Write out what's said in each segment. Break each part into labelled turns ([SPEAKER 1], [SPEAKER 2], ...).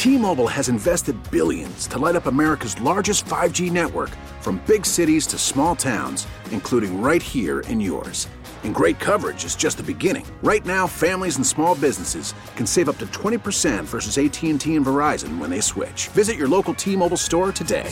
[SPEAKER 1] T-Mobile has invested billions to light up America's largest 5G network, from big cities to small towns, including right here in yours. And great coverage is just the beginning. Right now, families and small businesses can save up to 20% versus AT&T and Verizon when they switch. Visit your local T-Mobile store today.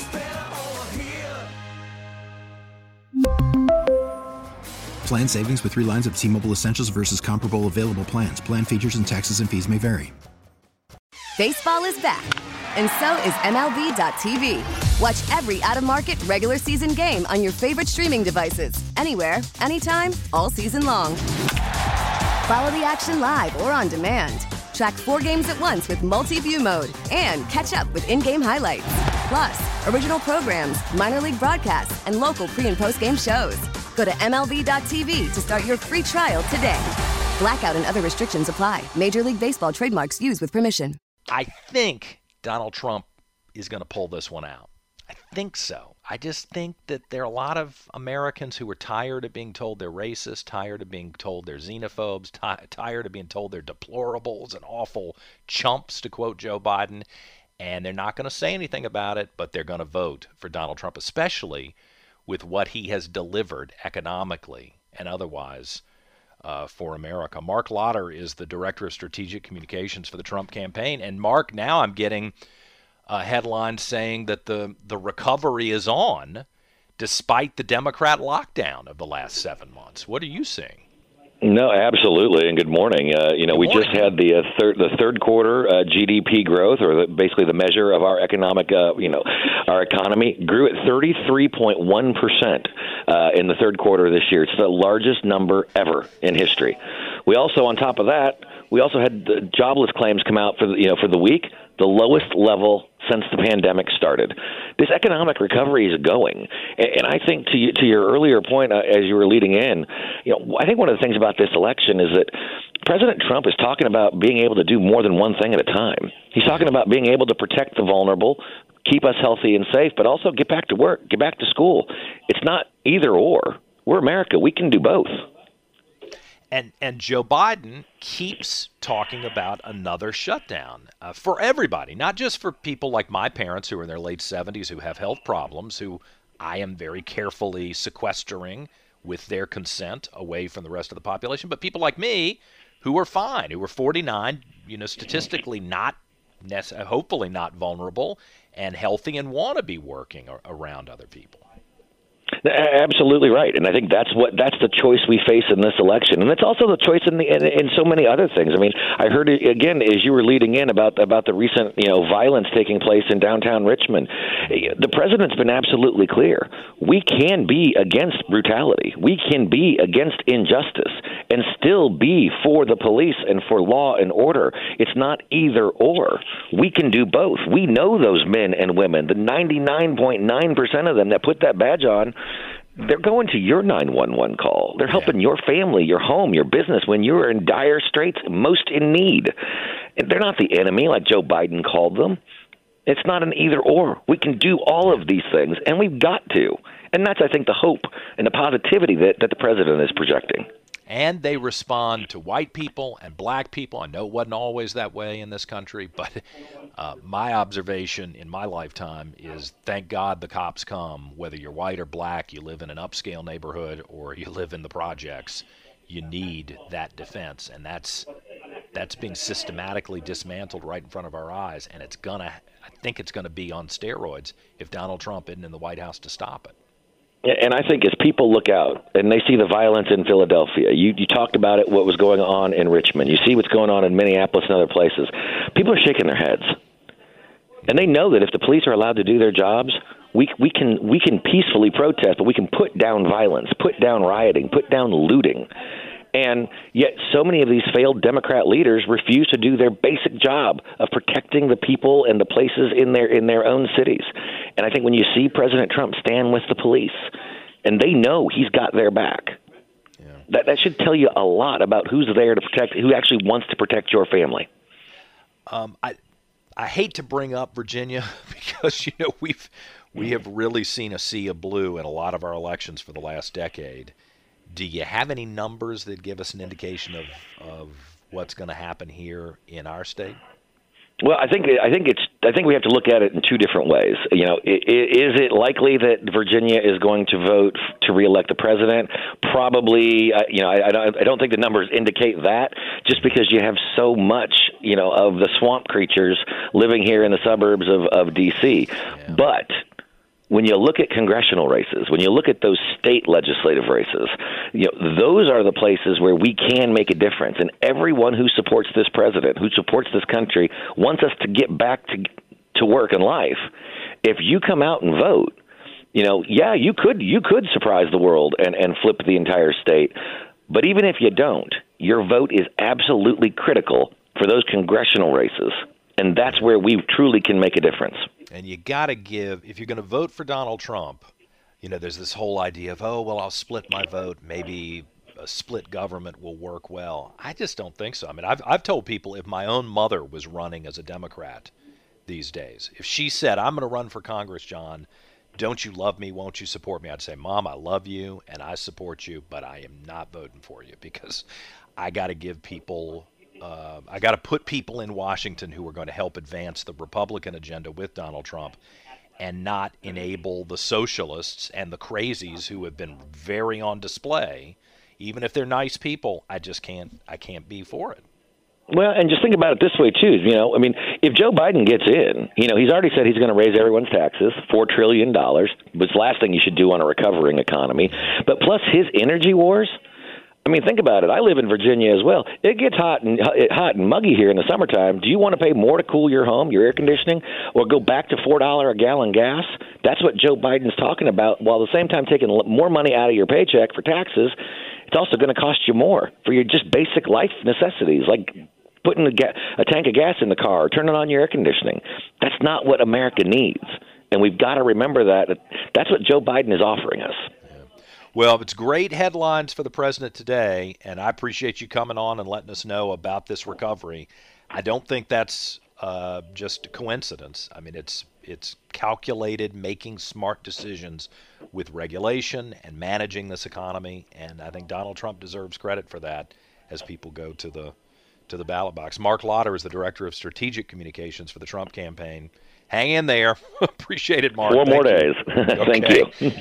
[SPEAKER 2] Plan savings with 3 lines of T-Mobile Essentials versus comparable available plans. Plan features and taxes and fees may vary.
[SPEAKER 3] Baseball is back, and so is MLB.tv. Watch every out-of-market regular season game on your favorite streaming devices, anywhere, anytime, all season long. Follow the action live or on demand. Track 4 games at once with multi-view mode and catch up with in-game highlights. Plus, original programs, minor league broadcasts, and local pre- and post-game shows. Go to MLB.tv to start your free trial today. Blackout and other restrictions apply. Major League Baseball trademarks used with permission.
[SPEAKER 4] I think Donald Trump is going to pull this one out. I think so. I just think that there are a lot of Americans who are tired of being told they're racist, tired of being told they're xenophobes, tired of being told they're deplorables and awful chumps, to quote Joe Biden. And they're not going to say anything about it, but they're going to vote for Donald Trump, especially with what he has delivered economically and otherwise for America. Mark Lotter is the Director of Strategic Communications for the Trump campaign. And Mark, now I'm getting headlines saying that the recovery is on despite the Democrat lockdown of the last 7 months. What are you seeing?
[SPEAKER 5] No, absolutely, and good morning. We just had the third quarter GDP growth, or basically the measure of our economic, our economy grew at 33.1% in the third quarter of this year. It's the largest number ever in history. We also, on top of that, had the jobless claims come out for the week, the lowest level since the pandemic started. This economic recovery is going, and I think to your earlier point, as you were leading in, I think one of the things about this election is that President Trump is talking about being able to do more than one thing at a time. He's talking about being able to protect the vulnerable, keep us healthy and safe, but also get back to work, get back to school. It's not either or. We're America. We can do both.
[SPEAKER 4] And Joe Biden keeps talking about another shutdown for everybody, not just for people like my parents who are in their late 70s who have health problems, who I am very carefully sequestering with their consent away from the rest of the population, but people like me who are fine, who are 49, statistically not, hopefully not vulnerable and healthy and want to be working around other people.
[SPEAKER 5] Absolutely right, and I think that's the choice we face in this election, and it's also the choice in so many other things. I mean, I heard it again as you were leading in about the recent violence taking place in downtown Richmond. The president's been absolutely clear. We can be against brutality. We can be against injustice and still be for the police and for law and order. It's not either or. We can do both. We know those men and women, the 99.9% of them that put that badge on. They're going to your 911 call. They're helping your family, your home, your business when you're in dire straits, most in need. And they're not the enemy like Joe Biden called them. It's not an either or. We can do all of these things, and we've got to. And that's, I think, the hope and the positivity that the president is projecting.
[SPEAKER 4] And they respond to white people and black people. I know it wasn't always that way in this country, but my observation in my lifetime is, thank God the cops come. Whether you're white or black, you live in an upscale neighborhood or you live in the projects, you need that defense. And that's being systematically dismantled right in front of our eyes. And I think it's gonna be on steroids if Donald Trump isn't in the White House to stop it.
[SPEAKER 5] And I think as people look out and they see the violence in Philadelphia, you talked about it, what was going on in Richmond. You see what's going on in Minneapolis and other places. People are shaking their heads. And they know that if the police are allowed to do their jobs, we can peacefully protest, but we can put down violence, put down rioting, put down looting. And yet so many of these failed Democrat leaders refuse to do their basic job of protecting the people and the places in their own cities. And I think when you see President Trump stand with the police, and they know he's got their back, that should tell you a lot about who's there to protect, who actually wants to protect your family.
[SPEAKER 4] I hate to bring up Virginia because we have really seen a sea of blue in a lot of our elections for the last decade. Do you have any numbers that give us an indication of what's going to happen here in our state?
[SPEAKER 5] Well, I think we have to look at it in two different ways. You know, is it likely that Virginia is going to vote to reelect the president? Probably. I don't think the numbers indicate that, just because you have so much, of the swamp creatures living here in the suburbs of D.C. Yeah. But when you look at congressional races, when you look at those state legislative races, those are the places where we can make a difference. And everyone who supports this president, who supports this country, wants us to get back to work and life. If you come out and vote, you could surprise the world and flip the entire state. But even if you don't, your vote is absolutely critical for those congressional races. And that's where we truly can make a difference.
[SPEAKER 4] And you got to give, if you're going to vote for Donald Trump, there's this whole idea of, I'll split my vote. Maybe a split government will work well. I just don't think so. I mean, I've told people, if my own mother was running as a Democrat these days, if she said, I'm going to run for Congress, John, don't you love me? Won't you support me? I'd say, Mom, I love you and I support you, but I am not voting for you, because I got to give people I got to put people in Washington who are going to help advance the Republican agenda with Donald Trump, and not enable the socialists and the crazies who have been very on display. Even if they're nice people, I can't be for it.
[SPEAKER 5] Well, and just think about it this way, too. If Joe Biden gets in, he's already said he's going to raise everyone's taxes, $4 trillion, was the last thing you should do on a recovering economy. But plus his energy wars. Think about it. I live in Virginia as well. It gets hot and muggy here in the summertime. Do you want to pay more to cool your home, your air conditioning, or go back to $4 a gallon gas? That's what Joe Biden's talking about, while at the same time taking more money out of your paycheck for taxes. It's also going to cost you more for your just basic life necessities, like putting a tank of gas in the car or turning on your air conditioning. That's not what America needs. And we've got to remember that. That's what Joe Biden is offering us.
[SPEAKER 4] Well, it's great headlines for the president today, and I appreciate you coming on and letting us know about this recovery. I don't think that's just a coincidence. It's calculated, making smart decisions with regulation and managing this economy, and I think Donald Trump deserves credit for that as people go to the ballot box. Mark Lotter is the Director of Strategic Communications for the Trump campaign. Hang in there. Appreciate it, Mark.
[SPEAKER 5] 4 more days. Thank you.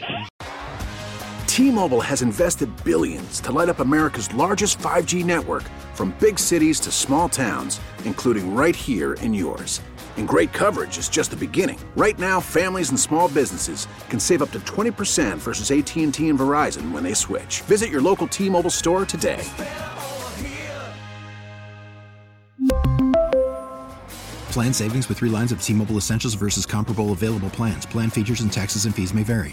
[SPEAKER 1] T-Mobile has invested billions to light up America's largest 5G network, from big cities to small towns, including right here in yours. And great coverage is just the beginning. Right now, families and small businesses can save up to 20% versus AT&T and Verizon when they switch. Visit your local T-Mobile store today.
[SPEAKER 2] Plan savings with 3 lines of T-Mobile Essentials versus comparable available plans. Plan features and taxes and fees may vary.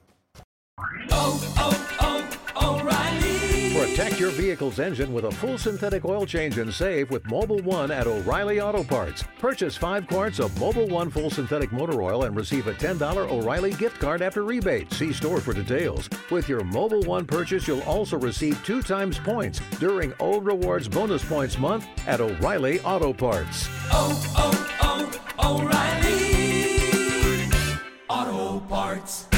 [SPEAKER 6] Protect your vehicle's engine with a full synthetic oil change and save with Mobil 1 at O'Reilly Auto Parts. Purchase 5 quarts of Mobil 1 full synthetic motor oil and receive a $10 O'Reilly gift card after rebate. See store for details. With your Mobil 1 purchase, you'll also receive 2 times points during O Rewards Bonus Points Month at O'Reilly Auto Parts.
[SPEAKER 7] O'Reilly Auto Parts.